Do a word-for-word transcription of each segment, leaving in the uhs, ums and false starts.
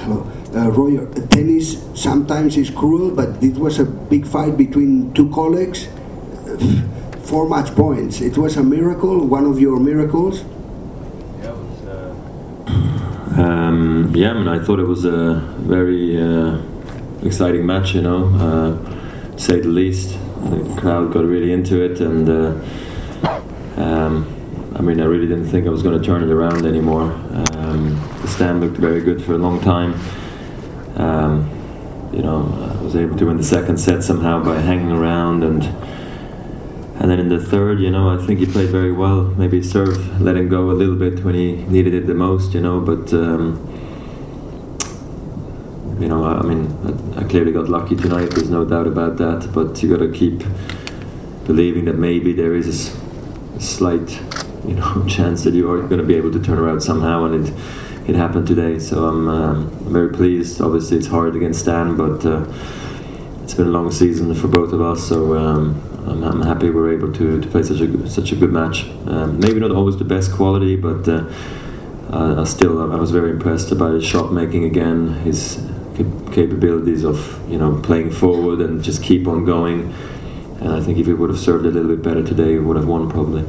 hello, uh, Roger, tennis sometimes is cruel, but it was a big fight between two colleagues. Four match points. It was a miracle, one of your miracles. Yeah, it was, uh... um, yeah, I mean, I thought it was a very uh, exciting match, you know, uh, to say the least. The crowd got really into it, and uh, um, I mean, I really didn't think I was going to turn it around anymore. Um, the stand looked very good for a long time. Um, you know, I was able to win the second set somehow by hanging around, and and then in the third, you know, I think he played very well. Maybe serve let him go a little bit when he needed it the most, you know, but um, you know, I mean, I, I clearly got lucky tonight, there's no doubt about that, but you got to keep believing that maybe there is a slight, you know, chance that you are going to be able to turn around somehow, and it it happened today. So I'm um, very pleased. Obviously, it's hard against Stan, but uh, it's been a long season for both of us. So um, I'm, I'm happy we're able to, to play such a such a good match. Um, maybe not always the best quality, but uh, uh, I still I was very impressed by his shot making again, his cap- capabilities of, you know, playing forward and just keep on going. And I think if he would have served a little bit better today, he would have won probably.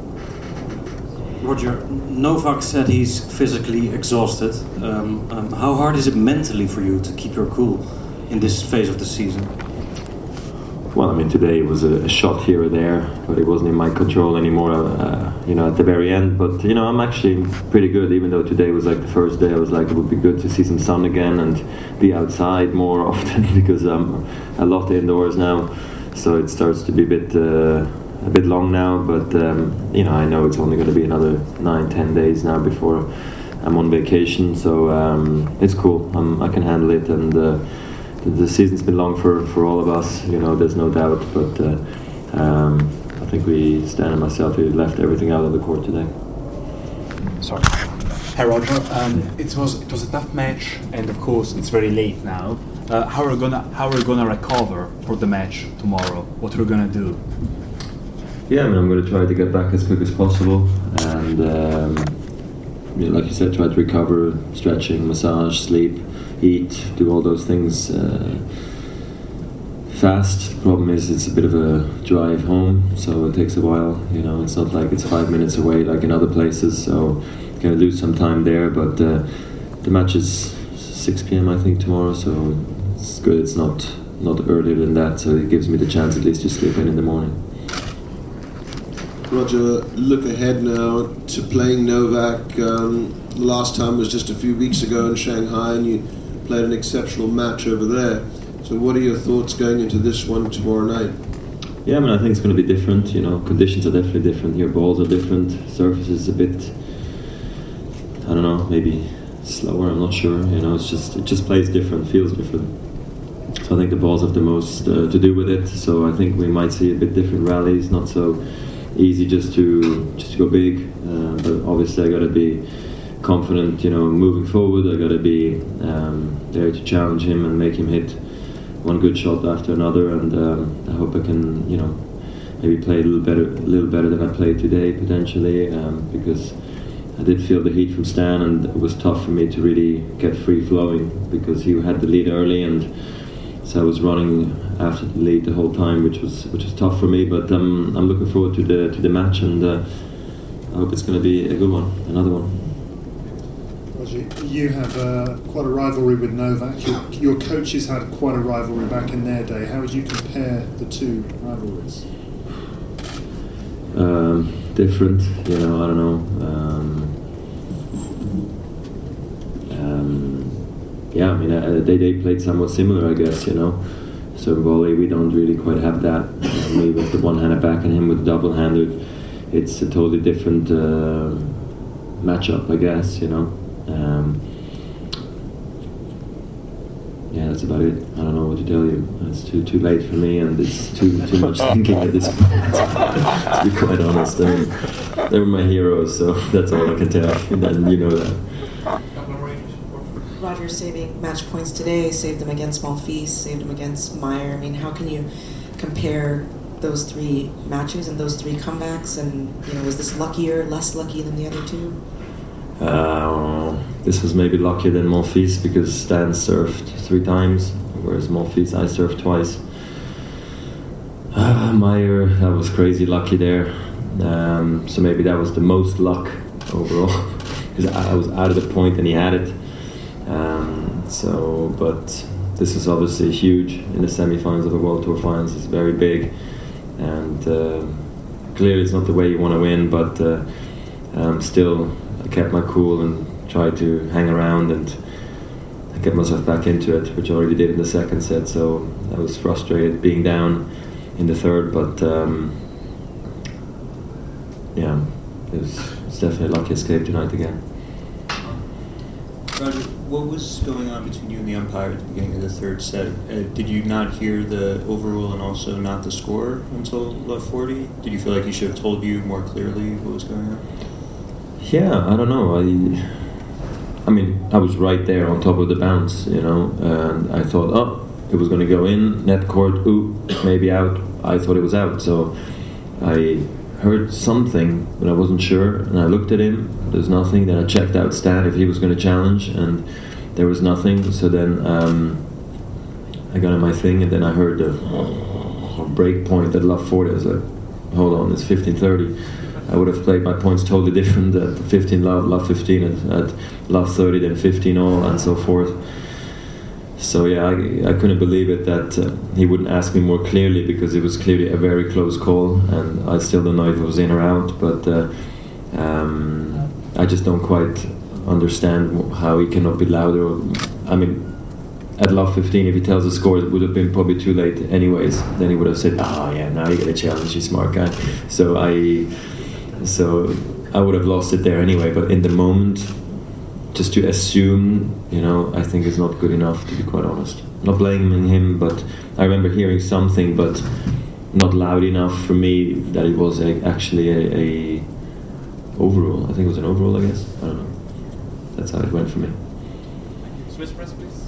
Roger, Novak said he's physically exhausted. Um, um, how hard is it mentally for you to keep your cool in this phase of the season? Well, I mean, today was a, a shot here or there, but it wasn't in my control anymore, uh, you know, at the very end. But, you know, I'm actually pretty good, even though today was like the first day. I was like, it would be good to see some sun again and be outside more often because I'm a lot indoors now. So it starts to be a bit... Uh, a bit long now, but um, you know, I know it's only going to be another nine, ten days now before I'm on vacation, so um, it's cool. I'm, I can handle it, and uh, the, the season's been long for, for all of us, you know, there's no doubt, but uh, um, I think we, Stan and myself, we left everything out on the court today. Sorry. Hey Roger, um, it was it was a tough match, and of course it's very late now. Uh, how are we gonna how are we gonna recover for the match tomorrow? What are we gonna do? Yeah, I mean, I'm going to try to get back as quick as possible, and um, you know, like you said, try to recover, stretching, massage, sleep, eat, do all those things uh, fast. The problem is it's a bit of a drive home, so it takes a while. You know, it's not like it's five minutes away like in other places, so I'm going to lose some time there. But uh, the match is six p.m. I think tomorrow, so it's good. It's not not earlier than that, so it gives me the chance at least to sleep in in the morning. Roger, look ahead now to playing Novak. Um, the last time was just a few weeks ago in Shanghai, and you played an exceptional match over there. So what are your thoughts going into this one tomorrow night? Yeah, I mean, I think it's going to be different. You know, conditions are definitely different. Your balls are different. Surface is a bit, I don't know, maybe slower. I'm not sure. You know, it's just it just plays different, feels different. So I think the balls have the most uh, to do with it. So I think we might see a bit different rallies, not so easy just to just to go big, uh, but obviously I got to be confident, you know, moving forward. I got to be um, there to challenge him and make him hit one good shot after another, and um, I hope I can, you know, maybe play a little better, a little better than I played today potentially, um, because I did feel the heat from Stan, and it was tough for me to really get free flowing because he had the lead early, and so I was running after the lead the whole time, which was which was tough for me. But um, I'm looking forward to the to the match, and uh, I hope it's going to be a good one, another one. Roger, you have uh, quite a rivalry with Novak. Your, your coaches had quite a rivalry back in their day. How would you compare the two rivalries? Um, different, you know. I don't know. Um, um, yeah, I mean, uh, they they played somewhat similar, I guess, you know. So in volley, we don't really quite have that. Uh, me with the one-handed back and him with the double-handed. It's a totally different uh, matchup, I guess, you know. Um, yeah, that's about it. I don't know what to tell you. It's too too late for me, and it's too too much thinking at this point. To be quite honest, I mean, they were my heroes, so that's all I can tell. And you know that. Roger saving match points today, saved them against Monfils, saved them against Meyer. I mean, how can you compare those three matches and those three comebacks? And, you know, was this luckier, less lucky than the other two? Uh, this was maybe luckier than Monfils because Stan served three times, whereas Monfils I served twice. Uh, Meyer, that was crazy lucky there. Um, so maybe that was the most luck overall because I, I was out of the point and he had it. Um, so, but this is obviously huge in the semi-finals of the World Tour Finals. It's very big, and uh, clearly it's not the way you want to win. But uh, um, still, I kept my cool and tried to hang around and get myself back into it, which I already did in the second set. So I was frustrated being down in the third, but um, yeah, it was, it's definitely a lucky escape tonight again. Roger, what was going on between you and the umpire at the beginning of the third set? Uh, did you not hear the overrule and also not the score until love forty? Did you feel like he should have told you more clearly what was going on? Yeah, I don't know. I, I mean, I was right there on top of the bounce, you know, and I thought, oh, it was going to go in, net court, ooh, maybe out. I thought it was out, so I heard something, but I wasn't sure, and I looked at him, there's nothing. Then I checked out Stan if he was going to challenge, and there was nothing. So then um, I got on my thing, and then I heard the break point at love forty. I was like, hold on, it's fifteen thirty. I would have played my points totally different at fifteen love, love fifteen, at, at love thirty, then fifteen all, and so forth. So yeah, I, I couldn't believe it that uh, he wouldn't ask me more clearly, because it was clearly a very close call, and I still don't know if it was in or out, but uh, um, I just don't quite understand how he cannot be louder. I mean, at love fifteen, if he tells the score, it would have been probably too late anyways. Then he would have said, oh yeah, now you get a challenge, you smart guy. So I, so I would have lost it there anyway, but in the moment, just to assume, you know, I think is not good enough, to be quite honest. Not blaming him, but I remember hearing something, but not loud enough for me that it was a, actually a, a overrule. I think it was an overrule, I guess. I don't know. That's how it went for me. Swiss press, please.